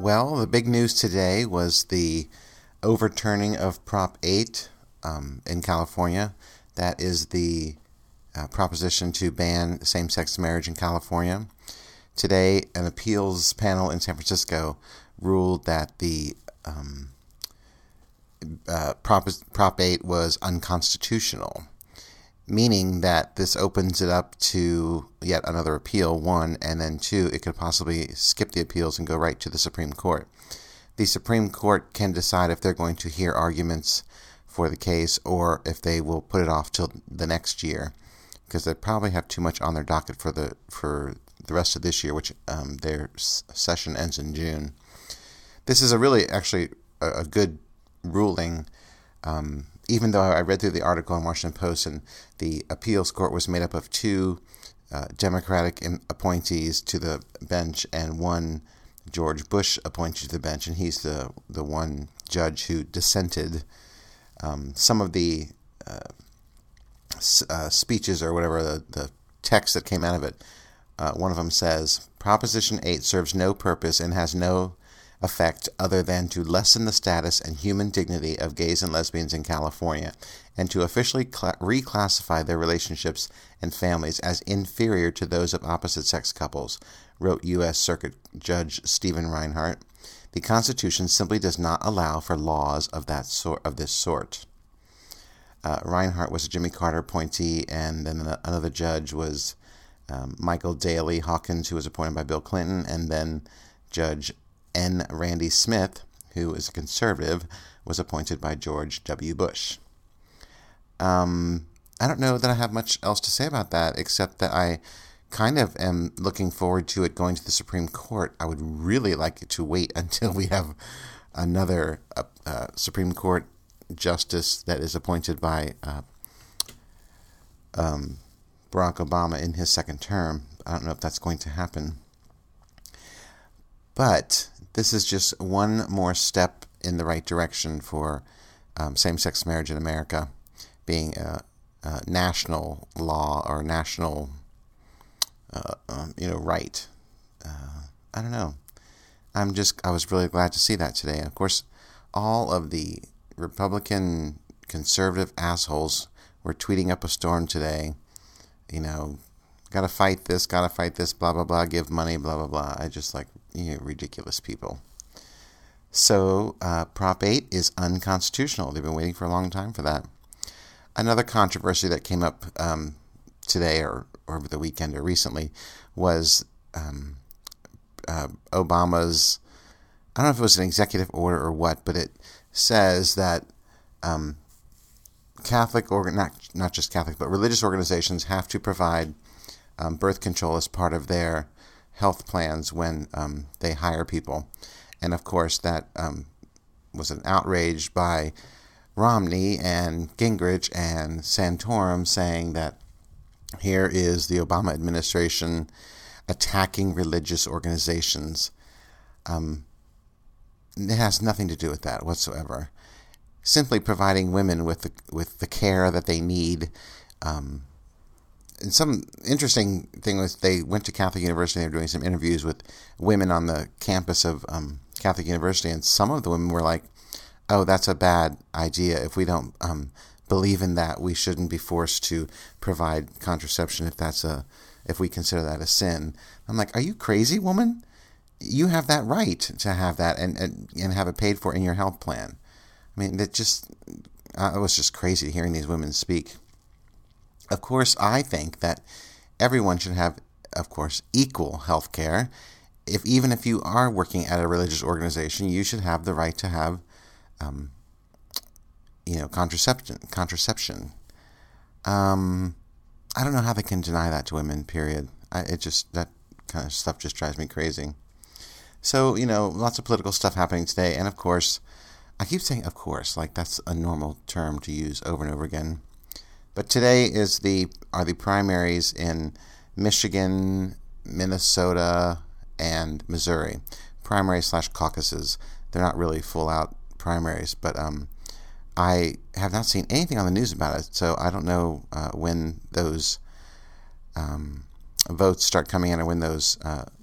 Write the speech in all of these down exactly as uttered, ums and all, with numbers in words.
Well, the big news today was the overturning of Prop eight um, in California. That is the uh, proposition to ban same-sex marriage in California. Today, an appeals panel in San Francisco ruled that the um, uh, Prop, Prop eight was unconstitutional, meaning that this opens it up to yet another appeal, one, and then two, it could possibly skip the appeals and go right to the Supreme Court. The Supreme Court can decide if they're going to hear arguments for the case or if they will put it off till the next year, because they probably have too much on their docket for the for the rest of this year, which um, their s- session ends in June. This is a really, actually, a, a good ruling, um, even though I read through the article in Washington Post, and the appeals court was made up of two uh, Democratic appointees to the bench and one George Bush appointee to the bench, and he's the, the one judge who dissented. Um, some of the uh, s- uh, speeches or whatever, the, the text that came out of it, uh, one of them says, Proposition eight serves no purpose and has no effect other than to lessen the status and human dignity of gays and lesbians in California and to officially cl- reclassify their relationships and families as inferior to those of opposite-sex couples, wrote U S Circuit Judge Stephen Reinhart. The Constitution simply does not allow for laws of that sort of this sort. Uh, Reinhart was a Jimmy Carter appointee, and then another judge was um, Michael Daley Hawkins, who was appointed by Bill Clinton, and then Judge N. Randy Smith, who is a conservative, was appointed by George W. Bush. Um, I don't know that I have much else to say about that, except that I kind of am looking forward to it going to the Supreme Court. I would really like it to wait until we have another uh, uh, Supreme Court justice that is appointed by uh, um, Barack Obama in his second term. I don't know if that's going to happen. But this is just one more step in the right direction for um, same-sex marriage in America being a, a national law or national, uh, um, you know, right. Uh, I don't know. I'm just, I was really glad to see that today. And of course, all of the Republican conservative assholes were tweeting up a storm today. You know, gotta fight this, gotta fight this, blah, blah, blah, give money, blah, blah, blah. I just like, you know, ridiculous people. So, uh, Prop eight is unconstitutional. They've been waiting for a long time for that. Another controversy that came up um, today or, or over the weekend or recently was um, uh, Obama's, I don't know if it was an executive order or what, but it says that um, Catholic, or not, not just Catholic, but religious organizations have to provide um, birth control as part of their health plans when um, they hire people. And of course, that um, was an outrage by Romney and Gingrich and Santorum, saying that here is the Obama administration attacking religious organizations. Um, it has nothing to do with that whatsoever. Simply providing women with the, with the care that they need. Um, and some interesting thing was they went to Catholic University. They were doing some interviews with women on the campus of um, Catholic University, and some of the women were like, oh, that's a bad idea. If we don't um, believe in that, we shouldn't be forced to provide contraception if that's a, if we consider that a sin. I'm like, are you crazy, woman? You have that right to have that and, and, and have it paid for in your health plan. I mean, that just, uh, it was just crazy hearing these women speak. Of course, I think that everyone should have, of course, equal health care. If, even if you are working at a religious organization, you should have the right to have Um, you know, contraception, contraception. Um, I don't know how they can deny that to women, period. I, it just, that kind of stuff just drives me crazy. So, you know, lots of political stuff happening today. And of course, I keep saying of course, like that's a normal term to use over and over again. But today is the, are the primaries in Michigan, Minnesota, and Missouri. Primary slash caucuses. They're not really full out primaries, but um, I have not seen anything on the news about it, so I don't know uh, when those um, votes start coming in or when those uh,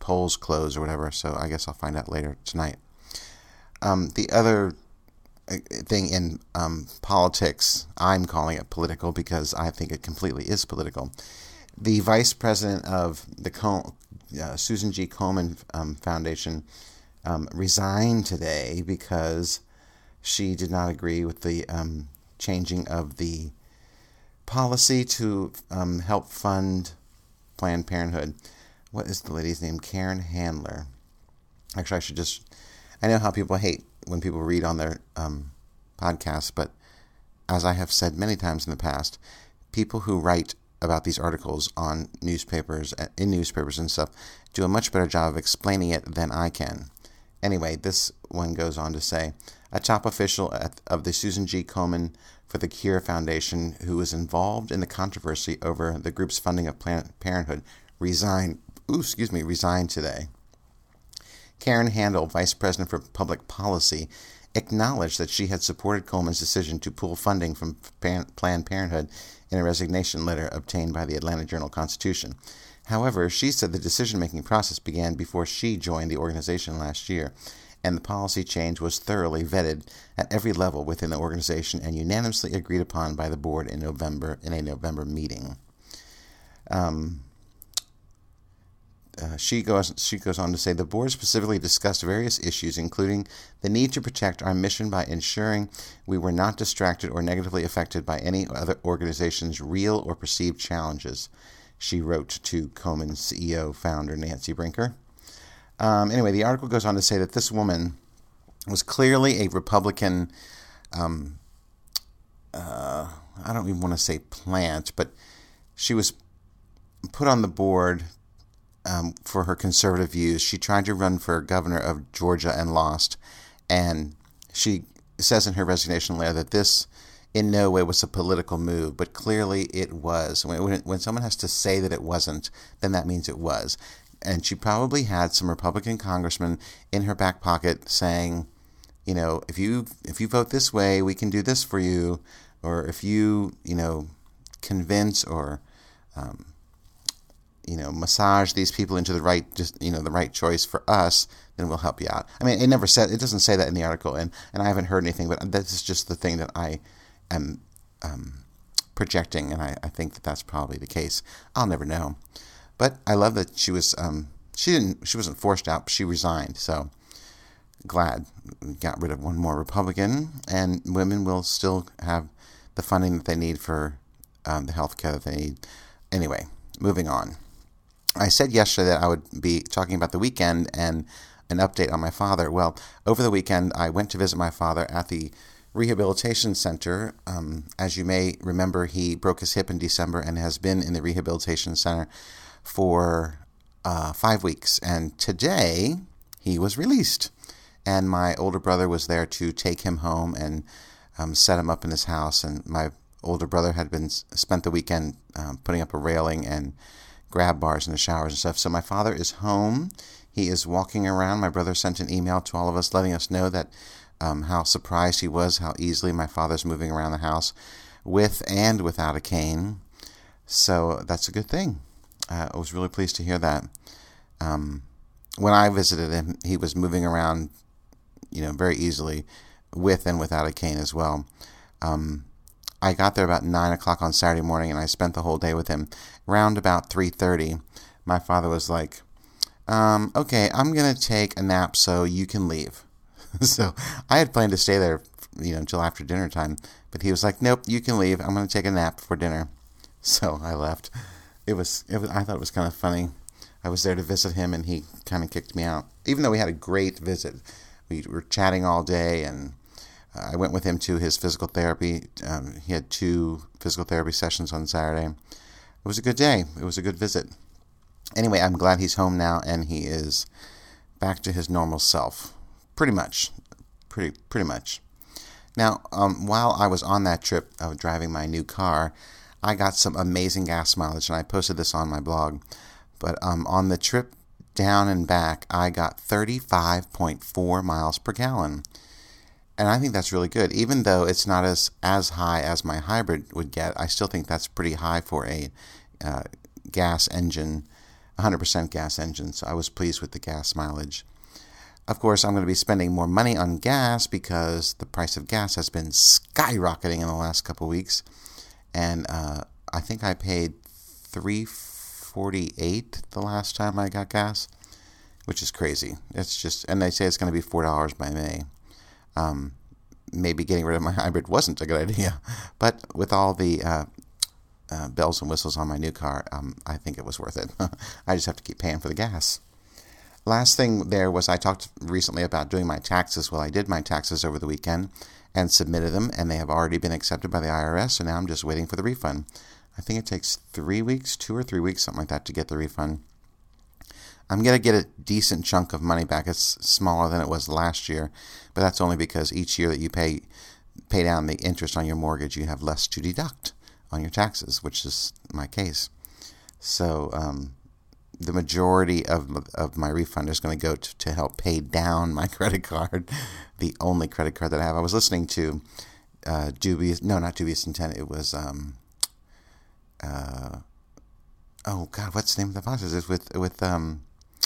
polls close or whatever, so I guess I'll find out later tonight. Um, the other thing in um, politics, I'm calling it political because I think it completely is political. The vice president of the Col- uh, Susan G. Komen um, Foundation um, resigned today because she did not agree with the um, changing of the policy to um, help fund Planned Parenthood. What is the lady's name? Karen Handler. Actually, I should just... I know how people hate when people read on their um, podcasts, but as I have said many times in the past, people who write about these articles on newspapers, in newspapers and stuff, do a much better job of explaining it than I can. Anyway, this one goes on to say, a top official at, of the Susan G. Komen for the Cure Foundation, who was involved in the controversy over the group's funding of Planned Parenthood, resigned. Ooh, excuse me, resigned today. Karen Handel, Vice President for Public Policy, acknowledged that she had supported Coleman's decision to pull funding from Planned Parenthood in a resignation letter obtained by the Atlanta Journal-Constitution. However, she said the decision-making process began before she joined the organization last year, and the policy change was thoroughly vetted at every level within the organization and unanimously agreed upon by the board in November in a November meeting. Um... Uh, she goes she goes on to say, the board specifically discussed various issues, including the need to protect our mission by ensuring we were not distracted or negatively affected by any other organization's real or perceived challenges, she wrote to Komen's C E O founder Nancy Brinker. Um, anyway, the article goes on to say that this woman was clearly a Republican, um, uh, I don't even want to say plant, but she was put on the board Um, for her conservative views. She tried to run for governor of Georgia and lost. And she says in her resignation letter that this in no way was a political move, but clearly it was. When, when, when someone has to say that it wasn't, then that means it was. And she probably had some Republican congressman in her back pocket saying, you know, if you if you vote this way, we can do this for you. Or if you, you know, convince or um, you know, massage these people into the right, just, you know, the right choice for us, then we'll help you out. I mean, it never said, it doesn't say that in the article, and, and I haven't heard anything, but this is just the thing that I am um, projecting, and I, I think that that's probably the case. I'll never know. But I love that she was, um, she didn't, she wasn't forced out, but she resigned, so glad we got rid of one more Republican, and women will still have the funding that they need for um, the health care that they need. Anyway, moving on. I said yesterday that I would be talking about the weekend and an update on my father. Well, over the weekend, I went to visit my father at the rehabilitation center. Um, as you may remember, he broke his hip in December and has been in the rehabilitation center for uh, five weeks. And today, he was released. And my older brother was there to take him home and um, set him up in his house. And my older brother had been spent the weekend um, putting up a railing and grab bars in the showers and stuff. So my father is home. He is walking around. My brother sent an email to all of us letting us know that um, how surprised he was, how easily my father's moving around the house with and without a cane. So that's a good thing. Uh, I was really pleased to hear that. Um, when I visited him, he was moving around, you know, very easily with and without a cane as well. Um, I got there about nine o'clock on Saturday morning, and I spent the whole day with him. Around about three thirty, my father was like, um, okay, I'm going to take a nap so you can leave. So I had planned to stay there, you know, until after dinner time, but he was like, nope, you can leave. I'm going to take a nap before dinner. So I left. It was, it was, I thought it was kind of funny. I was there to visit him, and he kind of kicked me out, even though we had a great visit. We were chatting all day, and I went with him to his physical therapy. Um, he had two physical therapy sessions on Saturday. It was a good day. It was a good visit. Anyway, I'm glad he's home now, and he is back to his normal self. Pretty much. Pretty pretty much. Now, um, while I was on that trip of driving my new car, I got some amazing gas mileage, and I posted this on my blog. But um, on the trip down and back, I got thirty-five point four miles per gallon. And I think that's really good. Even though it's not as, as high as my hybrid would get, I still think that's pretty high for a uh, gas engine one hundred percent gas engine, so I was pleased with the gas mileage. Of course, I'm going to be spending more money on gas because the price of gas has been skyrocketing in the last couple of weeks, and uh, I think I paid three forty-eight the last time I got gas, which is crazy. It's just, and they say it's going to be four dollars by May. Um, maybe getting rid of my hybrid wasn't a good idea, but with all the uh, uh, bells and whistles on my new car, um, I think it was worth it. I just have to keep paying for the gas. Last thing there was I talked recently about doing my taxes. Well, I did my taxes over the weekend and submitted them, and they have already been accepted by the I R S, so now I'm just waiting for the refund. I think it takes three weeks, two or three weeks, something like that, to get the refund. I'm going to get a decent chunk of money back. It's smaller than it was last year, but that's only because each year that you pay pay down the interest on your mortgage, you have less to deduct on your taxes, which is my case. So um, the majority of of my refund is going to go to, to help pay down my credit card, the only credit card that I have. I was listening to uh, Dubious, no, not Dubious Intent. It was, um, uh, oh God, what's the name of the podcast? It's with with um,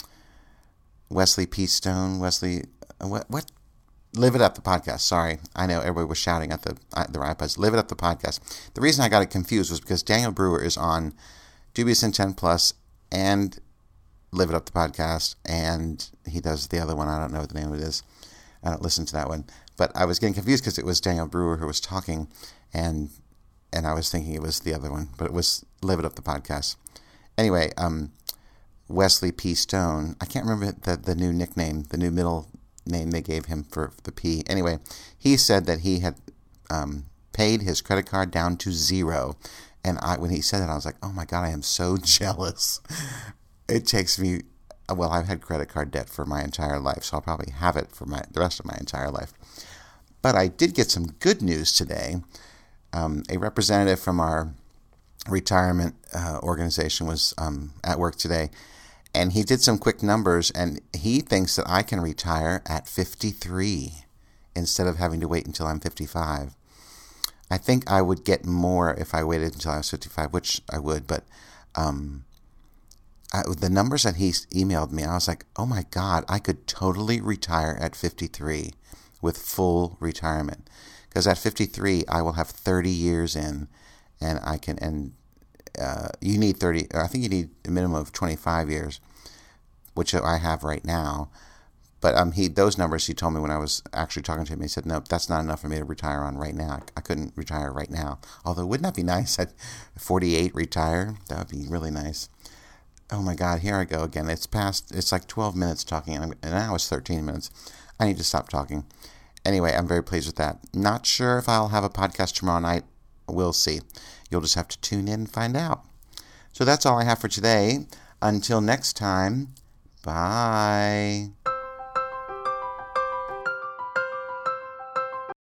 Wesley P. Stone. Wesley, uh, what what? Live It Up, the podcast. Sorry, I know everybody was shouting at the at their iPods. Live It Up, the podcast. The reason I got it confused was because Daniel Brewer is on Dubious Intent Plus and Live It Up, the podcast, and he does the other one. I don't know what the name of it is. I don't listen to that one. But I was getting confused because it was Daniel Brewer who was talking, and and I was thinking it was the other one, but it was Live It Up, the podcast. Anyway, um, Wesley P. Stone, I can't remember the, the new nickname, the new middle name they gave him for the P. Anyway, he said that he had um, paid his credit card down to zero. And I, when he said that, I was like, oh my God, I am so jealous. It takes me, well, I've had credit card debt for my entire life, so I'll probably have it for my the rest of my entire life. But I did get some good news today. Um, a representative from our retirement uh, organization was um, at work today, and he did some quick numbers, and he thinks that I can retire at fifty-three instead of having to wait until I'm fifty-five. I think I would get more if I waited until I was fifty-five, which I would, but um, I, the numbers that he emailed me, I was like, oh my God, I could totally retire at fifty-three with full retirement. Because at fifty-three, I will have thirty years in, and I can, and uh, you need thirty, I think you need a minimum of twenty-five years, which I have right now. But um, he those numbers he told me when I was actually talking to him. He said, "Nope, that's not enough for me to retire on right now. I couldn't retire right now. Although, wouldn't that be nice at forty-eight retire? That would be really nice." Oh my God, here I go again. It's past. It's like twelve minutes talking, and now it's thirteen minutes. I need to stop talking. Anyway, I'm very pleased with that. Not sure if I'll have a podcast tomorrow night. We'll see. You'll just have to tune in and find out. So that's all I have for today. Until next time, bye.